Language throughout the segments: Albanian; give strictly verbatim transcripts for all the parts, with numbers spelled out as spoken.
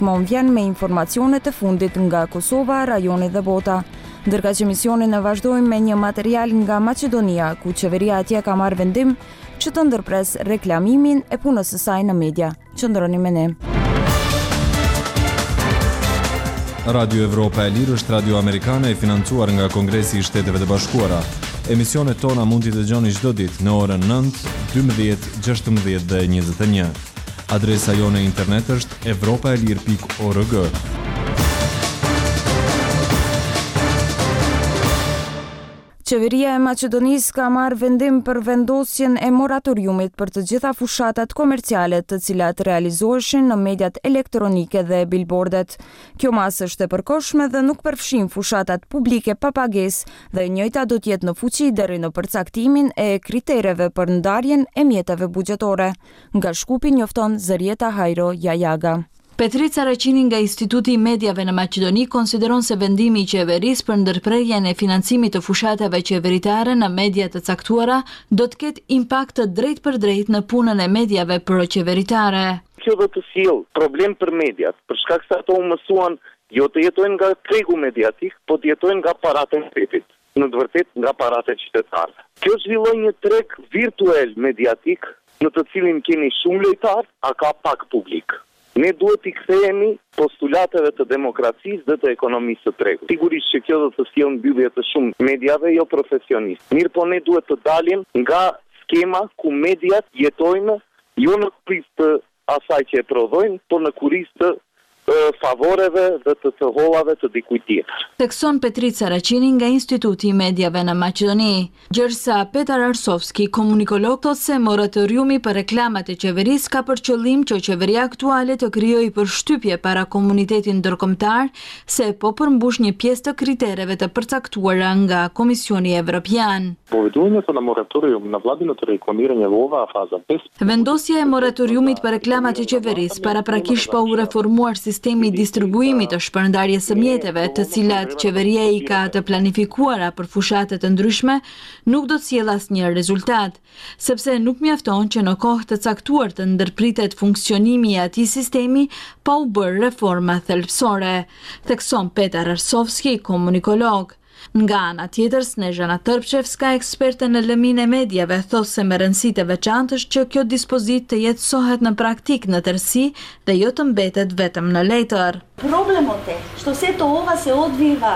Mon vjen me informacionet e fundit nga Kosova, rajoni dhe bota. Ndërka që emisionin e vazhdojmë me një material nga Maqedonia, ku qeveria atje ka marrë vendim që të ndërpres reklamimin e punës së saj në media. Qëndroni me ne. Radio Evropa e Lirë është radio amerikane e financuar nga Kongresi i Shteteve të Bashkuara. Emisionet tona mund t'i dëgjoni çdo ditë në orën nëntë, dymbëdhjetë, gjashtëmbëdhjetë dhe njëzet e një. Adresa jone internet është evropaelir pikë org. Qeveria e Maqedonisë ka marrë vendim për vendosjen e moratoriumit për të gjitha fushatat komerciale të cilat realizoheshin në mediat elektronike dhe billboardet. Kjo masë është e përkohshme dhe nuk përfshin fushatat publike pa pagesë dhe e njëjta do të jetë në fuqi deri në përcaktimin e kritereve për ndarjen e mjeteve buxhetore. Nga Shkupi njofton Zërieta Hajro Jajaga. Petrica Raqini nga Instituti i Mediave në Maqedoni konsideron se vendimi i qeverisë për ndërprerjen e financimit të fushatave qeveritare në media të caktuara do të ketë impakt të drejtë për drejtë në punën e mediave pro-qeveritare. Kjo do të sjellë problem për mediat, për shkak se ato u mësuan jo të jetojnë nga tregu mediatik, po të jetojnë nga paratë e shtetit, në të vërtetë nga paratë e qytetarëve. Kjo zhvilloi një treg virtual mediatik në të cilin keni shumë lojtar, a ka pak publik. Ne duhet t'i kthehemi postulateve të demokracisë dhe të ekonomisë së tregut. Sigurisht që kjo do të sjellë mbyllje të shumë mediave jo profesionistë. Mirë, po ne duhet të dalim nga skema ku mediat jetojnë jo në kurizë të asaj që e prodhojnë, por në kurizë të favoreve dhe të të hollave të dikujt tjetër. Thekson Petrica Raqini nga Instituti i Mediave në Maqedoni. Gjërsa Petar Arsovski, komunikolog, thot se moratoriumi për reklamat e qeverisë ka për qëllim që qeveria aktuale të krijojë përshtypje para komunitetit ndërkombëtar se po përmbush një pjesë të kritereve të përcaktuara nga Komisioni Evropian. Поведението на мораториум на владиното рекламирање во оваа фаза без Vendosja e moratoriumit për reklamat e qeverisë paraprakisht pa u reformuar sistemi i distribuimit të shpërndarjes së mjeteve, të cilat qeveria i ka të planifikuara për fushatet të ndryshme, nuk do të sjellë asnjë rezultat, sepse nuk mjafton që në kohë të caktuar të ndërpritet funksionimi i atij sistemi pa u bërë reforma thelbësore, thekson Petar Arsovski, komunikolog. Nga ana tjetër, Snezhana Tërpçevska, eksperte në lëmin e medjave, thos se me rëndësi të veçantë është që kjo dispozit të jetësohet në praktik në tërësi dhe jo të mbetet vetëm në letër. Problemот е што сето ова се одвива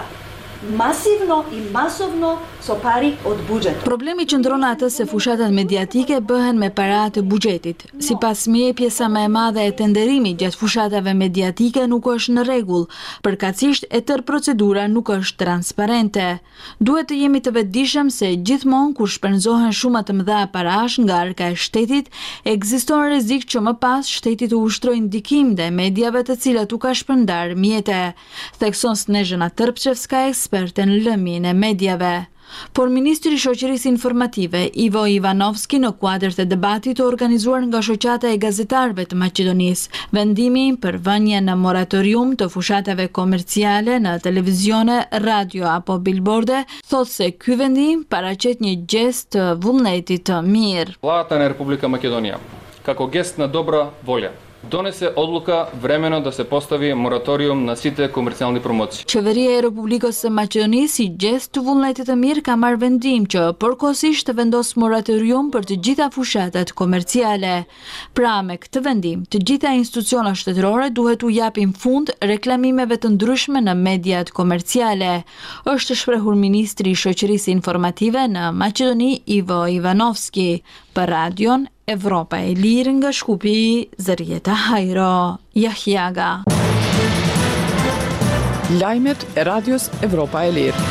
masivno i masovno so pari od buxhetit. Problemi qëndron atë se fushatat mediatike bëhen me para të buxhetit. Sipas me, pjesa më e madhe e tenderimit gjatë fushatave mediatike nuk është në rregull, përkatësisht e tërë procedura nuk është transparente. Duhet të jemi të vetëdijshëm se gjithmonë kur shpenzohen shuma të mëdha parash nga arka e shtetit, ekziston rrezik që më pas shteti të ushtrojë ndikim ndaj mediave të cilat u ka shpërndar mjete, thekson Snezhana Tërpçevska, eksperte në lëmin e medjave. Por Ministri i Shoqërisë Informative, Ivo Ivanovski, në kuadër të debatit të organizuar nga Shoqata e Gazetarëve të Maqedonisë, vendimi për vënien në moratorium të fushatave komerciale në televizione, radio apo billboarde, thot se ky vendim paraqet një gest të vullnetit të mirë. Владата на Република Македонија, како гест на добра волја, донесе одлука времено да се постави мораториум на сите комерцијални промоции. Qeveria e Republikës së Maqedonisë, si gest të vullnetit të mirë, ka marrë vendim që përkohësisht të vendos moratorium për të gjitha fushatat komerciale. Pra, me këtë vendim, të gjitha institucionet shtetërore duhet u japin fund reklamimeve të ndryshme në mediat komerciale, është shprehur Ministri i Shoqërisë Informative në Maqedoni, Ivo Ivanovski, për radion Evropa e Lirë nga Shkupi, Zërieta Hajro Jajaga. Lajmet e radios Evropa e Lirë.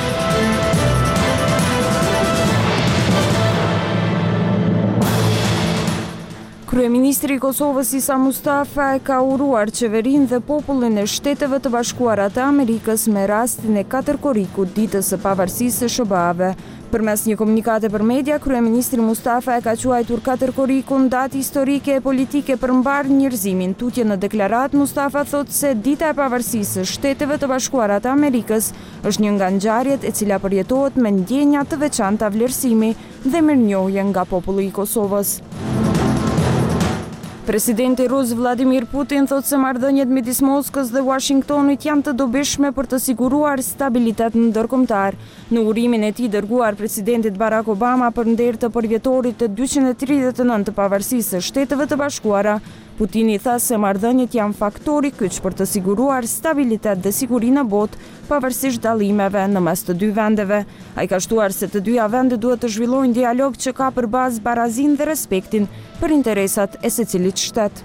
Kryeministri i Kosovës Isa Mustafa e ka uruar qeverinë dhe popullin e Shteteve të Bashkuara të Amerikës me rastin e katërkorikut ditës së pavarësisë së S B A-ve. Përmes një komunikate për media, kryeministri Mustafa e ka quajtur katërkorikun datë historike e politike për mbar njerëzimin. Tutje në deklarat, Mustafa thot se dita e pavarësisë së Shteteve të Bashkuara të Amerikës është një nga ngjarjet e cila përjetohet me ndjenja të veçanta vlerësimi dhe mirënjohje nga populli i Kosovës. Presidenti Rus Vladimir Putin thotë se marrëdhëniet midis Moskës dhe Washingtonit janë të dobishme për të siguruar stabilitet ndërkombëtar. Në urimin e tij dërguar presidentit Barack Obama për nder të përvjetorit të dyqind e tridhjetë e nëntë të pavarësisë së Shteteve të Bashkuara, Putini tha se marrëdhëniet janë faktori kyç për të siguruar stabilitet dhe siguri në botë, pavarësisht dallimeve në mes të dy vendeve. Ai ka shtuar se të dyja vendet duhet të zhvillojnë dialog që ka për bazë barazinë dhe respektin për interesat e secilit shtet.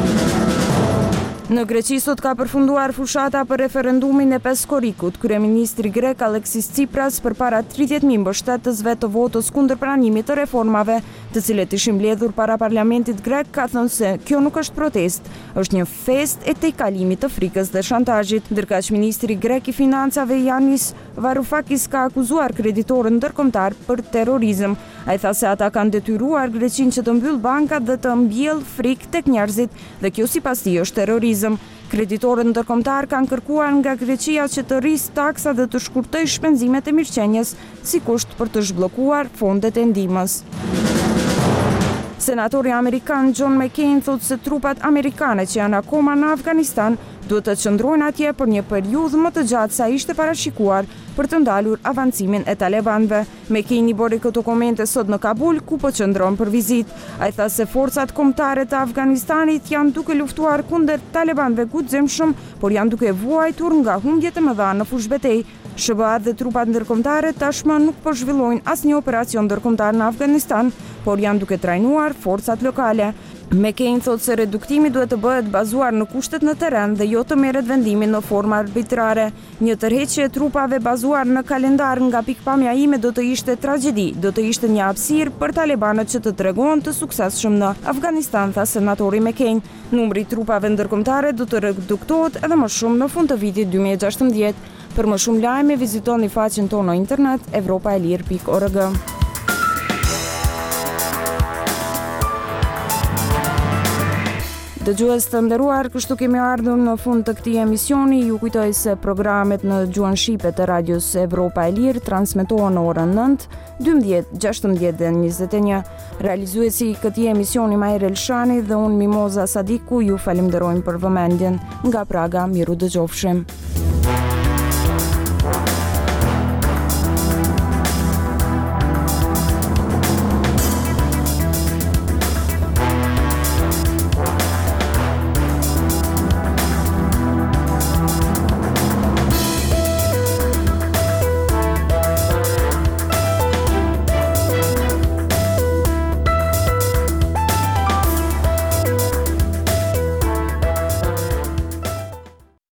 Në Greqi sot ka përfunduar fushata për referendumin e Peskorikut. Kryeministri grek Aleksis Tsipras përpara tridhjetë mijë mbështetësve të votës kundër pranimit të reformave, të cilët ishin mbledhur para parlamentit grek, ka thënë se kjo nuk është protest, është një fest e tejkalimit të frikës dhe shantazhit. Ndërkaq ministri grek i financave Yanis Varoufakis ka akuzuar kreditorët ndërkombëtar për terrorizëm. Ai tha se ata kanë detyruar Greqinë që të mbyll bankat dhe të mbjellë frikë tek njerëzit dhe kjo sipas tij është terrorizëm. Kreditorët ndërkombëtar kanë kërkuar nga Greqia që të rrisë taksa dhe të shkurtojë shpenzimet e mirëqenies si kusht për të zhbllokuar fondet e ndihmës. Senatori amerikan John McCain thotë se trupat amerikane që janë akoma në Afganistan duhet të qëndrojnë atje për një periudhë më të gjatë sa ishte parashikuar për të ndalur avancimin e talebanëve. McCain i bori këto komente sot në Kabul, ku po qëndron për vizitë. Ai tha se forcat kombëtare të Afganistanit janë duke luftuar kundër talebanëve guximshëm, por janë duke vuajtur nga humbjet e mëdha në fushbetej. S B A dhe trupat ndërkombëtare tashmë nuk po zhvillojnë asnjë operacion ndërkombëtar në Afganistan, por janë duke trajnuar forcat lokale. McCain thotë se reduktimi duhet të bëhet bazuar në kushtet në terren dhe jo të merret vendimi në formë arbitrare. Një tërheqje e trupave bazuar në kalendar nga pikpamja ime do të ishte tragjedi, do të ishte një hapësirë për talebanët që të tregohen të suksesshëm në Afganistan, tha senatori McCain. Numri i trupave ndërkombëtare do të reduktohet edhe më shumë në fund të vitit dy mijë e gjashtëmbëdhjetë. Për më shumë lajme vizitoni faqen tonë në internet evropaelir pikë org. Dëgjues të nderuar, kështu kemi ardhur në fund të këtij emisioni. Ju kujtoj se programet në gjuhën shqipe të radios Evropa e Lirë transmetohen në orën nëntë, dymbëdhjetë, gjashtëmbëdhjetë dhe njëzet e një. Realizuesi i këtij emisioni Majer Elshani dhe unë Mimoza Sadiku ju falenderojmë për vëmendjen. Nga Praga, miru dëgjofshim.